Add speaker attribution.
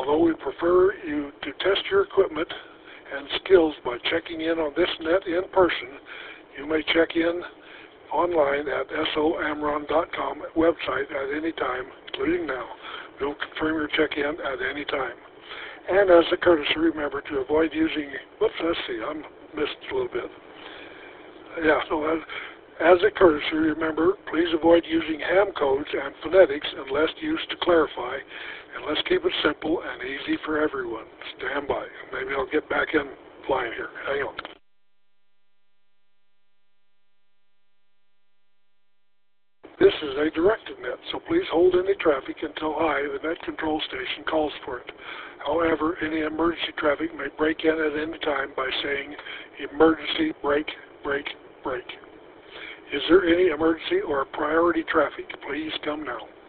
Speaker 1: Although we prefer you to test your equipment and skills by checking in on this net in person, you may check in online at SOAmron.com website at any time, including now. We'll confirm your check-in at any time. And as a courtesy, remember to avoid using, whoops, let's see, I missed a little bit. Yeah, so as a courtesy, remember, please avoid using ham codes and phonetics unless used to clarify, and let's keep it simple and easy for everyone. Stand by. Maybe I'll get back in flying here. Hang on. This is a directed net, so please hold any traffic until I, the net control station, calls for it. However, any emergency traffic may break in at any time by saying, emergency, break, break, break. Is there any emergency or priority traffic? Please come now.